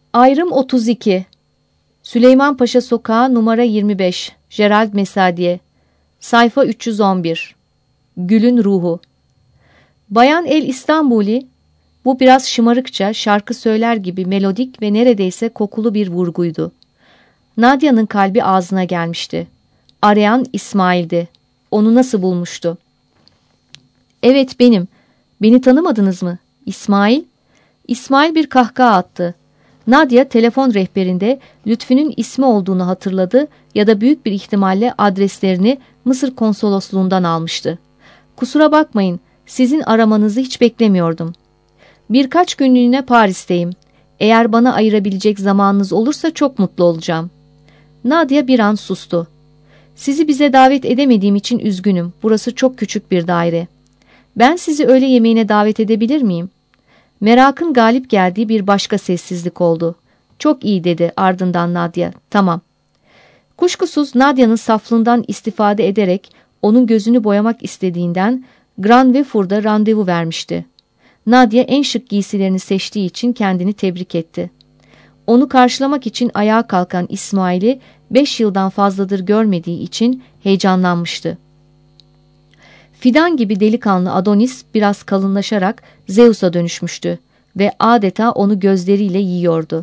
Ayrım 32. Süleyman Paşa Sokağı numara 25. Gerald Mesadiye. Sayfa 311. Gül'ün ruhu. Bayan El İstanbuli, bu biraz şımarıkça şarkı söyler gibi melodik ve neredeyse kokulu bir vurguydu. Nadia'nın kalbi ağzına gelmişti. Arayan İsmail'di. Onu nasıl bulmuştu? Evet benim. Beni tanımadınız mı? İsmail? İsmail bir kahkaha attı. Nadia telefon rehberinde Lütfü'nün ismi olduğunu hatırladı ya da büyük bir ihtimalle adreslerini Mısır konsolosluğundan almıştı. Kusura bakmayın, sizin aramanızı hiç beklemiyordum. Birkaç günlüğüne Paris'teyim. Eğer bana ayırabilecek zamanınız olursa çok mutlu olacağım. Nadia bir an sustu. Sizi bize davet edemediğim için üzgünüm. Burası çok küçük bir daire. Ben sizi öğle yemeğine davet edebilir miyim? Merakın galip geldiği bir başka sessizlik oldu. Çok iyi dedi ardından Nadia. Tamam. Kuşkusuz Nadia'nın saflığından istifade ederek onun gözünü boyamak istediğinden Grand Vefour'da randevu vermişti. Nadia en şık giysilerini seçtiği için kendini tebrik etti. Onu karşılamak için ayağa kalkan İsmail'i 5 yıldan fazladır görmediği için heyecanlanmıştı. Fidan gibi delikanlı Adonis biraz kalınlaşarak Zeus'a dönüşmüştü ve adeta onu gözleriyle yiyordu.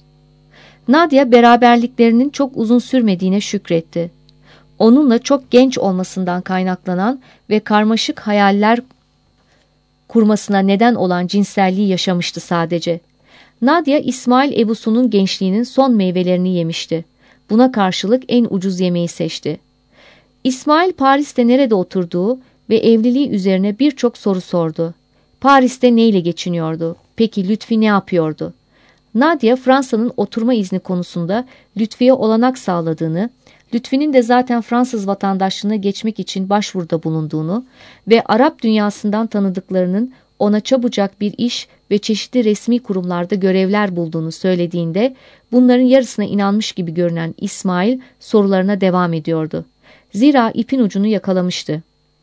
Nadia beraberliklerinin çok uzun sürmediğine şükretti. Onunla çok genç olmasından kaynaklanan ve karmaşık hayaller kurmasına neden olan cinselliği yaşamıştı sadece. Nadia, İsmail Ebusu'nun gençliğinin son meyvelerini yemişti. Buna karşılık en ucuz yemeği seçti. İsmail Paris'te nerede oturduğu ve evliliği üzerine birçok soru sordu. Paris'te neyle geçiniyordu? Peki Lütfi ne yapıyordu? Nadia, Fransa'nın oturma izni konusunda Lütfi'ye olanak sağladığını, Lütfi'nin de zaten Fransız vatandaşlığına geçmek için başvuruda bulunduğunu ve Arap dünyasından tanıdıklarının ona çabucak bir iş ve çeşitli resmi kurumlarda görevler bulduğunu söylediğinde bunların yarısına inanmış gibi görünen İsmail sorularına devam ediyordu. Zira ipin ucunu yakalamıştı.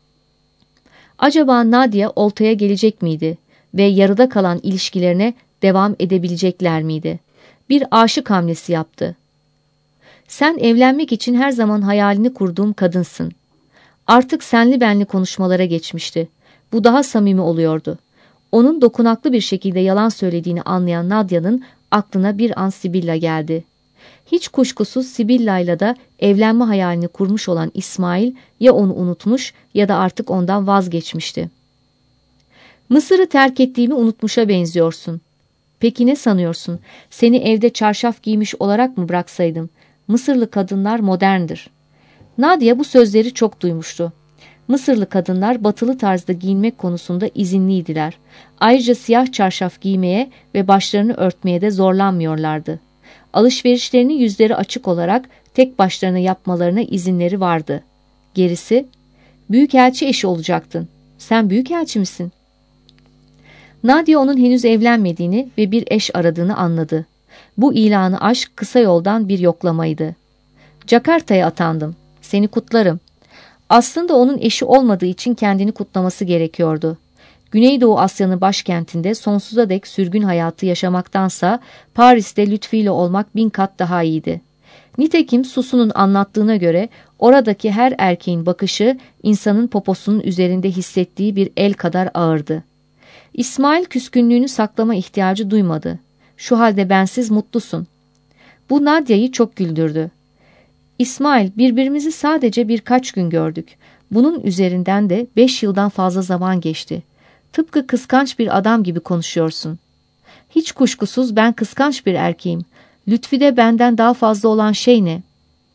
Acaba Nadia oltaya gelecek miydi ve yarıda kalan ilişkilerine devam edebilecekler miydi? Bir aşık hamlesi yaptı. Sen evlenmek için her zaman hayalini kurduğum kadınsın. Artık senli benli konuşmalara geçmişti. Bu daha samimi oluyordu. Onun dokunaklı bir şekilde yalan söylediğini anlayan Nadia'nın aklına bir an Sibilla geldi. Hiç kuşkusuz Sibilla'yla da evlenme hayalini kurmuş olan İsmail ya onu unutmuş ya da artık ondan vazgeçmişti. Mısır'ı terk ettiğimi unutmuşa benziyorsun. Peki ne sanıyorsun? Seni evde çarşaf giymiş olarak mı bıraksaydım? Mısırlı kadınlar moderndir. Nadia bu sözleri çok duymuştu. Mısırlı kadınlar batılı tarzda giyinmek konusunda izinliydiler. Ayrıca siyah çarşaf giymeye ve başlarını örtmeye de zorlanmıyorlardı. Alışverişlerini yüzleri açık olarak tek başlarına yapmalarına izinleri vardı. Gerisi, büyükelçi eşi olacaktın. Sen büyükelçi misin? Nadia onun henüz evlenmediğini ve bir eş aradığını anladı. Bu ilanı aşk kısa yoldan bir yoklamaydı. Jakarta'ya atandım. Seni kutlarım. Aslında onun eşi olmadığı için kendini kutlaması gerekiyordu. Güneydoğu Asya'nın başkentinde sonsuza dek sürgün hayatı yaşamaktansa Paris'te Lütfi ile olmak 1000 kat daha iyiydi. Nitekim Susu'nun anlattığına göre oradaki her erkeğin bakışı insanın poposunun üzerinde hissettiği bir el kadar ağırdı. İsmail küskünlüğünü saklama ihtiyacı duymadı. Şu halde bensiz mutlusun. Bu Nadia'yı çok güldürdü. İsmail, birbirimizi sadece birkaç gün gördük. Bunun üzerinden de 5 yıldan fazla zaman geçti. Tıpkı kıskanç bir adam gibi konuşuyorsun. Hiç kuşkusuz ben kıskanç bir erkeğim. Lütfi'de benden daha fazla olan şey ne?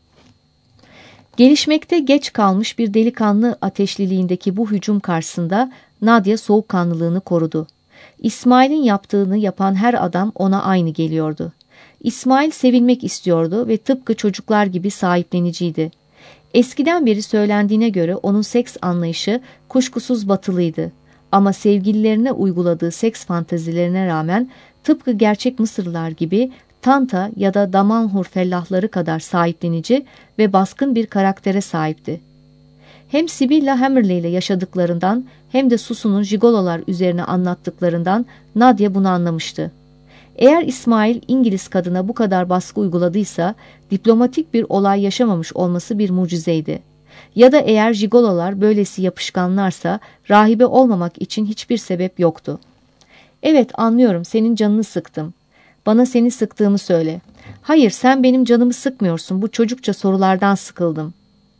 Gelişmekte geç kalmış bir delikanlı ateşliliğindeki bu hücum karşısında Nadia soğukkanlılığını korudu. İsmail'in yaptığını yapan her adam ona aynı geliyordu. İsmail sevilmek istiyordu ve tıpkı çocuklar gibi sahipleniciydi. Eskiden beri söylendiğine göre onun seks anlayışı kuşkusuz batılıydı. Ama sevgililerine uyguladığı seks fantezilerine rağmen tıpkı gerçek Mısırlılar gibi Tanta ya da Damanhur fellahları kadar sahiplenici ve baskın bir karaktere sahipti. Hem Sibilla Hammerley ile yaşadıklarından hem de Susu'nun jigololar üzerine anlattıklarından Nadia bunu anlamıştı. Eğer İsmail İngiliz kadına bu kadar baskı uyguladıysa diplomatik bir olay yaşamamış olması bir mucizeydi. Ya da eğer jigololar böylesi yapışkanlarsa rahibe olmamak için hiçbir sebep yoktu. Evet, anlıyorum, senin canını sıktım. Bana seni sıktığımı söyle. Hayır, sen benim canımı sıkmıyorsun. Bu çocukça sorulardan sıkıldım.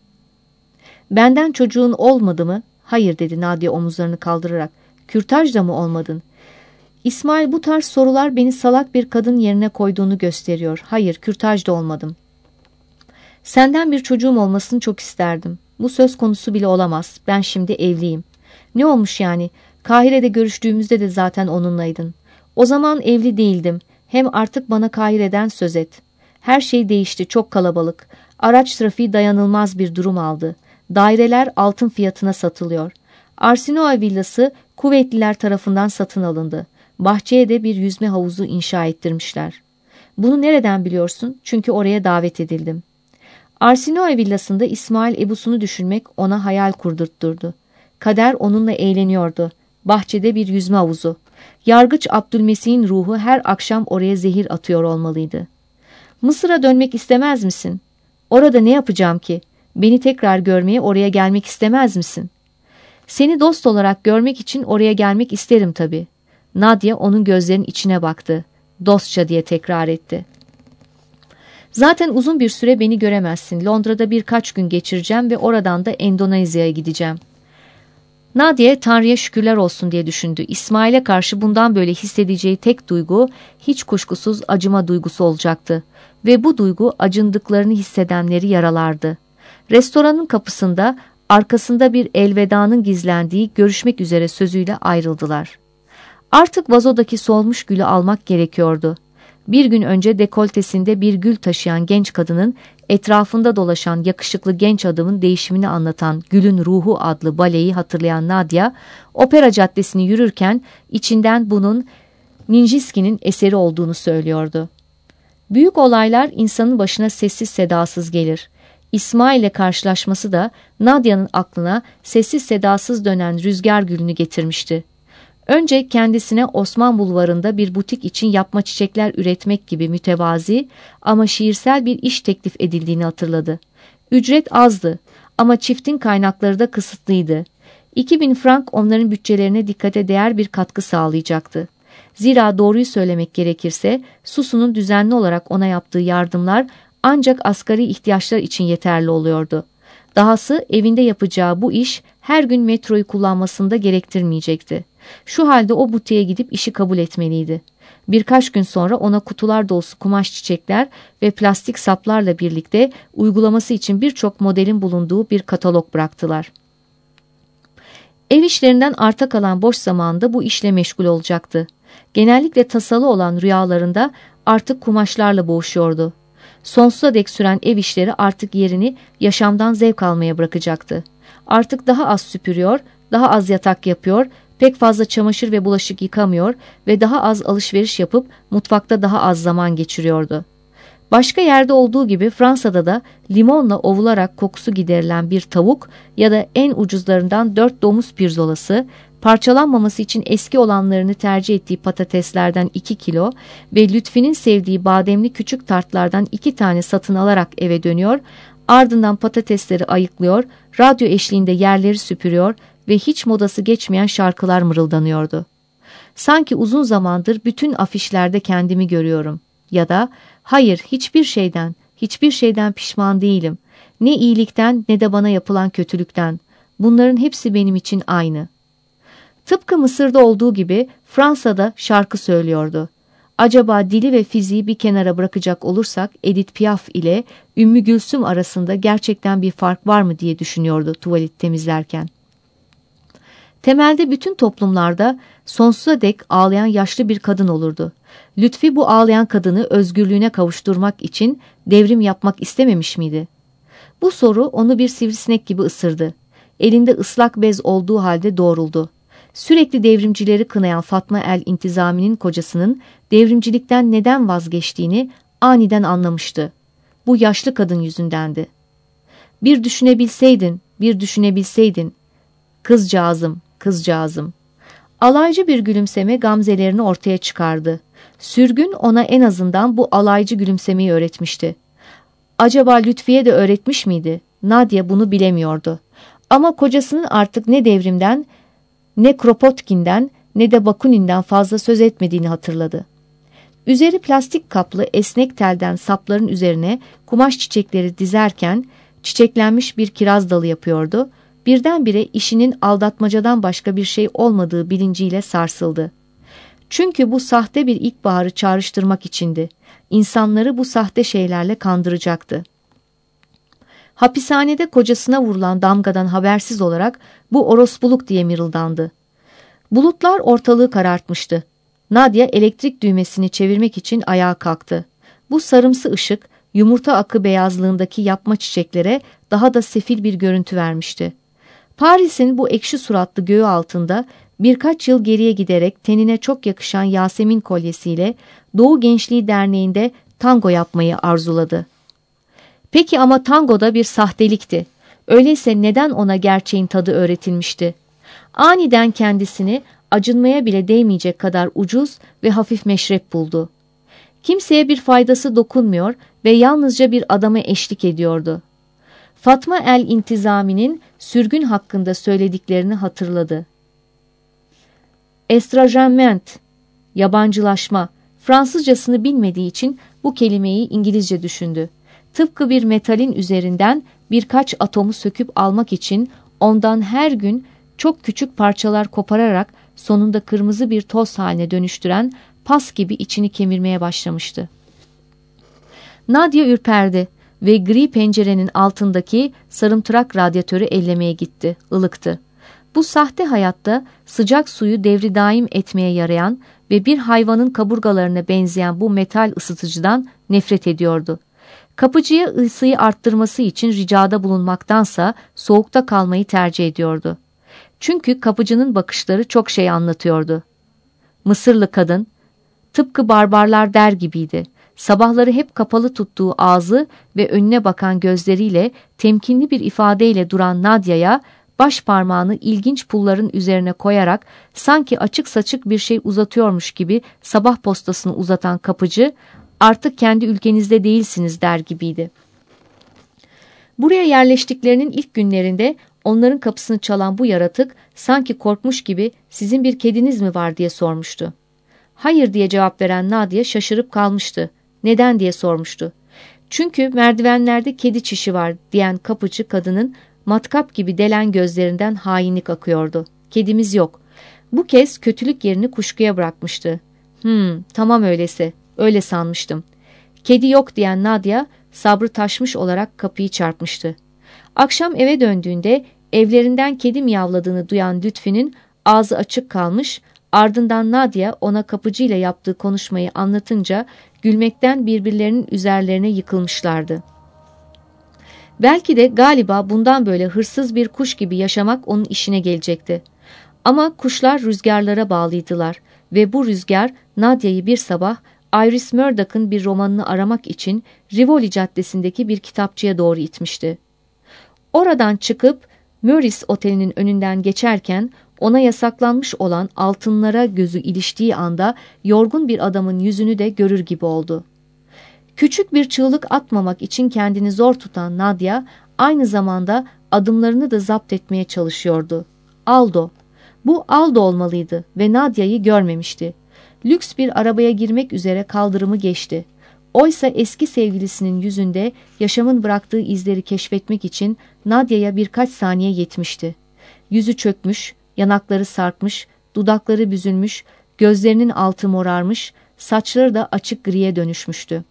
Benden çocuğun olmadı mı? Hayır, dedi Nadia omuzlarını kaldırarak. Kürtajda mı olmadın? İsmail, bu tarz sorular beni salak bir kadın yerine koyduğunu gösteriyor. Hayır, kürtajda olmadım. Senden bir çocuğum olmasını çok isterdim. Bu söz konusu bile olamaz. Ben şimdi evliyim. Ne olmuş yani? Kahire'de görüştüğümüzde de zaten onunlaydın. O zaman evli değildim. Hem artık bana Kahire'den söz et. Her şey değişti, çok kalabalık. Araç trafiği dayanılmaz bir durum aldı. Daireler altın fiyatına satılıyor. Arsinoe villası kuvvetliler tarafından satın alındı. Bahçeye de bir yüzme havuzu inşa ettirmişler. Bunu nereden biliyorsun? Çünkü oraya davet edildim. Arsinoe villasında İsmail Ebus'unu düşünmek ona hayal kurdurtturdu. Kader onunla eğleniyordu. Bahçede bir yüzme havuzu. Yargıç Abdülmesih'in ruhu her akşam oraya zehir atıyor olmalıydı. Mısır'a dönmek istemez misin? Orada ne yapacağım ki? Beni tekrar görmeye oraya gelmek istemez misin? Seni dost olarak görmek için oraya gelmek isterim tabii. Nadia onun gözlerinin içine baktı. Dostça diye tekrar etti. Zaten uzun bir süre beni göremezsin. Londra'da birkaç gün geçireceğim ve oradan da Endonezya'ya gideceğim. Nadia Tanrı'ya şükürler olsun diye düşündü. İsmail'e karşı bundan böyle hissedeceği tek duygu hiç kuşkusuz acıma duygusu olacaktı. Ve bu duygu acındıklarını hissedenleri yaralardı. Restoranın kapısında arkasında bir elvedanın gizlendiği görüşmek üzere sözüyle ayrıldılar. Artık vazodaki solmuş gülü almak gerekiyordu. Bir gün önce dekoltesinde bir gül taşıyan genç kadının etrafında dolaşan yakışıklı genç adamın değişimini anlatan Gülün Ruhu adlı baleyi hatırlayan Nadia, Opera Caddesi'ni yürürken içinden bunun Nijinsky'nin eseri olduğunu söylüyordu. Büyük olaylar insanın başına sessiz sedasız gelir. İsmail ile karşılaşması da Nadia'nın aklına sessiz sedasız dönen rüzgar gülünü getirmişti. Önce kendisine Osman Bulvarı'nda bir butik için yapma çiçekler üretmek gibi mütevazi ama şiirsel bir iş teklif edildiğini hatırladı. Ücret azdı ama çiftin kaynakları da kısıtlıydı. 2000 frank onların bütçelerine dikkate değer bir katkı sağlayacaktı. Zira doğruyu söylemek gerekirse Susu'nun düzenli olarak ona yaptığı yardımlar ancak asgari ihtiyaçlar için yeterli oluyordu. Dahası evinde yapacağı bu iş her gün metroyu kullanmasını da gerektirmeyecekti. Şu halde o butiğe gidip işi kabul etmeliydi. Birkaç gün sonra ona kutular dolusu kumaş çiçekler ve plastik saplarla birlikte uygulaması için birçok modelin bulunduğu bir katalog bıraktılar. Ev işlerinden arta kalan boş zamanında bu işle meşgul olacaktı. Genellikle tasalı olan rüyalarında artık kumaşlarla boğuşuyordu. Sonsuza dek süren ev işleri artık yerini yaşamdan zevk almaya bırakacaktı. Artık daha az süpürüyor, daha az yatak yapıyor, pek fazla çamaşır ve bulaşık yıkamıyor ve daha az alışveriş yapıp mutfakta daha az zaman geçiriyordu. Başka yerde olduğu gibi Fransa'da da limonla ovularak kokusu giderilen bir tavuk ya da en ucuzlarından 4 domuz pirzolası, parçalanmaması için eski olanlarını tercih ettiği patateslerden 2 kilo ve Lütfi'nin sevdiği bademli küçük tartlardan 2 tane satın alarak eve dönüyor, ardından patatesleri ayıklıyor, radyo eşliğinde yerleri süpürüyor ve hiç modası geçmeyen şarkılar mırıldanıyordu. Sanki uzun zamandır bütün afişlerde kendimi görüyorum. Ya da hayır, hiçbir şeyden pişman değilim. Ne iyilikten ne de bana yapılan kötülükten. Bunların hepsi benim için aynı. Tıpkı Mısır'da olduğu gibi Fransa'da şarkı söylüyordu. Acaba dili ve fiziği bir kenara bırakacak olursak Edith Piaf ile Ümmü Gülsüm arasında gerçekten bir fark var mı diye düşünüyordu tuvalet temizlerken. Temelde bütün toplumlarda sonsuza dek ağlayan yaşlı bir kadın olurdu. Lütfi bu ağlayan kadını özgürlüğüne kavuşturmak için devrim yapmak istememiş miydi? Bu soru onu bir sivrisinek gibi ısırdı. Elinde ıslak bez olduğu halde doğruldu. Sürekli devrimcileri kınayan Fatma el-İntizami'nin kocasının devrimcilikten neden vazgeçtiğini aniden anlamıştı. Bu yaşlı kadın yüzündendi. Bir düşünebilseydin. Kızcağızım. Alaycı bir gülümseme gamzelerini ortaya çıkardı. Sürgün ona en azından bu alaycı gülümsemeyi öğretmişti. Acaba Lütfiye de öğretmiş miydi? Nadia bunu bilemiyordu. Ama kocasının artık ne Devrim'den, ne Kropotkin'den, ne de Bakunin'den fazla söz etmediğini hatırladı. Üzeri plastik kaplı esnek telden sapların üzerine kumaş çiçekleri dizerken çiçeklenmiş bir kiraz dalı yapıyordu. Birdenbire işinin aldatmacadan başka bir şey olmadığı bilinciyle sarsıldı. Çünkü bu sahte bir ilkbaharı çağrıştırmak içindi. İnsanları bu sahte şeylerle kandıracaktı. Hapishanede kocasına vurulan damgadan habersiz olarak bu orospuluk diye mırıldandı. Bulutlar ortalığı karartmıştı. Nadia elektrik düğmesini çevirmek için ayağa kalktı. Bu sarımsı ışık, yumurta akı beyazlığındaki yapma çiçeklere daha da sefil bir görüntü vermişti. Paris'in bu ekşi suratlı göğü altında birkaç yıl geriye giderek tenine çok yakışan Yasemin kolyesiyle Doğu Gençliği Derneği'nde tango yapmayı arzuladı. Peki ama tango da bir sahtelikti. Öyleyse neden ona gerçeğin tadı öğretilmişti? Aniden kendisini acınmaya bile değmeyecek kadar ucuz ve hafif meşrep buldu. Kimseye bir faydası dokunmuyor ve yalnızca bir adama eşlik ediyordu. Fatma el-İntizami'nin sürgün hakkında söylediklerini hatırladı. Estrangement, yabancılaşma, Fransızcasını bilmediği için bu kelimeyi İngilizce düşündü. Tıpkı bir metalin üzerinden birkaç atomu söküp almak için ondan her gün çok küçük parçalar kopararak sonunda kırmızı bir toz haline dönüştüren pas gibi içini kemirmeye başlamıştı. Nadia ürperdi ve gri pencerenin altındaki sarımtırak radyatörü ellemeye gitti, ılıktı. Bu sahte hayatta sıcak suyu devri daim etmeye yarayan ve bir hayvanın kaburgalarına benzeyen bu metal ısıtıcıdan nefret ediyordu. Kapıcıya ısıyı arttırması için ricada bulunmaktansa soğukta kalmayı tercih ediyordu. Çünkü kapıcının bakışları çok şey anlatıyordu. Mısırlı kadın, tıpkı barbarlar der gibiydi. Sabahları hep kapalı tuttuğu ağzı ve önüne bakan gözleriyle temkinli bir ifadeyle duran Nadia'ya baş parmağını ilginç pulların üzerine koyarak sanki açık saçık bir şey uzatıyormuş gibi sabah postasını uzatan kapıcı, artık kendi ülkenizde değilsiniz der gibiydi. Buraya yerleştiklerinin ilk günlerinde onların kapısını çalan bu yaratık sanki korkmuş gibi sizin bir kediniz mi var diye sormuştu. Hayır diye cevap veren Nadia şaşırıp kalmıştı. Neden diye sormuştu. Çünkü merdivenlerde kedi çişi var diyen kapıcı kadının matkap gibi delen gözlerinden hainlik akıyordu. Kedimiz yok. Bu kez kötülük yerini kuşkuya bırakmıştı. Tamam öyleyse. Öyle sanmıştım. Kedi yok diyen Nadia sabrı taşmış olarak kapıyı çarpmıştı. Akşam eve döndüğünde evlerinden kedi miyavladığını duyan Lütfi'nin ağzı açık kalmış, ardından Nadia ona kapıcıyla yaptığı konuşmayı anlatınca gülmekten birbirlerinin üzerlerine yıkılmışlardı. Belki de galiba bundan böyle hırsız bir kuş gibi yaşamak onun işine gelecekti. Ama kuşlar rüzgarlara bağlıydılar ve bu rüzgar Nadia'yı bir sabah Iris Murdoch'ın bir romanını aramak için Rivoli Caddesi'ndeki bir kitapçıya doğru itmişti. Oradan çıkıp Meurice Oteli'nin önünden geçerken ona yasaklanmış olan altınlara gözü iliştiği anda yorgun bir adamın yüzünü de görür gibi oldu. Küçük bir çığlık atmamak için kendini zor tutan Nadia aynı zamanda adımlarını da zapt etmeye çalışıyordu. Aldo. Bu Aldo olmalıydı ve Nadia'yı görmemişti. Lüks bir arabaya girmek üzere kaldırımı geçti. Oysa eski sevgilisinin yüzünde yaşamın bıraktığı izleri keşfetmek için Nadia'ya birkaç saniye yetmişti. Yüzü çökmüş, yanakları sarkmış, dudakları büzülmüş, gözlerinin altı morarmış, saçları da açık griye dönüşmüştü.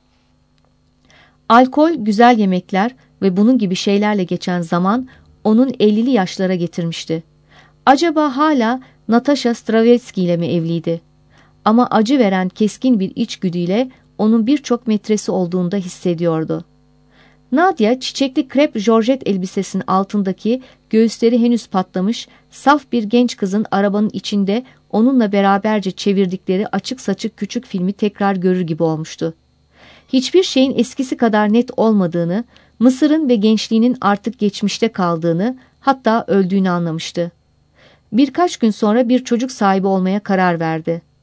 Alkol, güzel yemekler ve bunun gibi şeylerle geçen zaman onun 50'li yaşlara getirmişti. Acaba hala Natasha Stravelski ile mi evliydi? Ama acı veren keskin bir içgüdüyle onun birçok metresi olduğunu da hissediyordu. Nadia çiçekli krep jorjet elbisesinin altındaki göğüsleri henüz patlamış, saf bir genç kızın arabanın içinde onunla beraberce çevirdikleri açık saçık küçük filmi tekrar görür gibi olmuştu. Hiçbir şeyin eskisi kadar net olmadığını, Mısır'ın ve gençliğinin artık geçmişte kaldığını, hatta öldüğünü anlamıştı. Birkaç gün sonra bir çocuk sahibi olmaya karar verdi.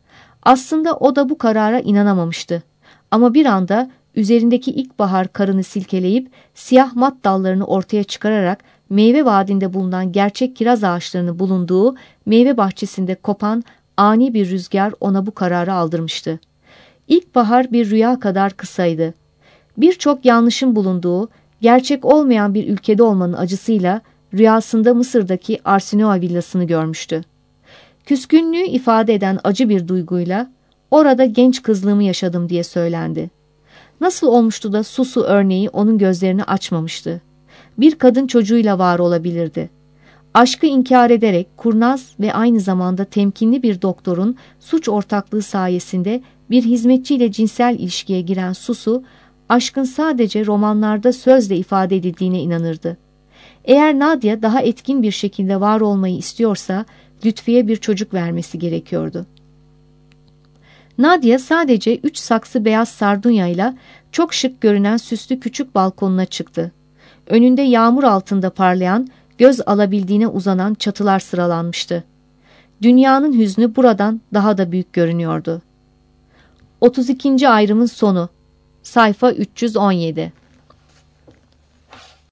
Aslında o da bu karara inanamamıştı. Ama bir anda üzerindeki ilkbahar karını silkeleyip siyah mat dallarını ortaya çıkararak meyve vaadinde bulunan gerçek kiraz ağaçlarının bulunduğu meyve bahçesinde kopan ani bir rüzgar ona bu kararı aldırmıştı. İlkbahar bir rüya kadar kısaydı. Birçok yanlışın bulunduğu, gerçek olmayan bir ülkede olmanın acısıyla rüyasında Mısır'daki Arsinoa villasını görmüştü. Küskünlüğü ifade eden acı bir duyguyla orada genç kızlığımı yaşadım diye söylendi. Nasıl olmuştu da Susu örneği onun gözlerini açmamıştı. Bir kadın çocuğuyla var olabilirdi. Aşkı inkar ederek kurnaz ve aynı zamanda temkinli bir doktorun suç ortaklığı sayesinde bir hizmetçiyle cinsel ilişkiye giren Susu, aşkın sadece romanlarda sözle ifade edildiğine inanırdı. Eğer Nadia daha etkin bir şekilde var olmayı istiyorsa, Lütfiye bir çocuk vermesi gerekiyordu. Nadia sadece 3 saksı beyaz sardunyayla çok şık görünen süslü küçük balkonuna çıktı. Önünde yağmur altında parlayan, göz alabildiğine uzanan çatılar sıralanmıştı. Dünyanın hüznü buradan daha da büyük görünüyordu. 32. ayrımın sonu. Sayfa 317.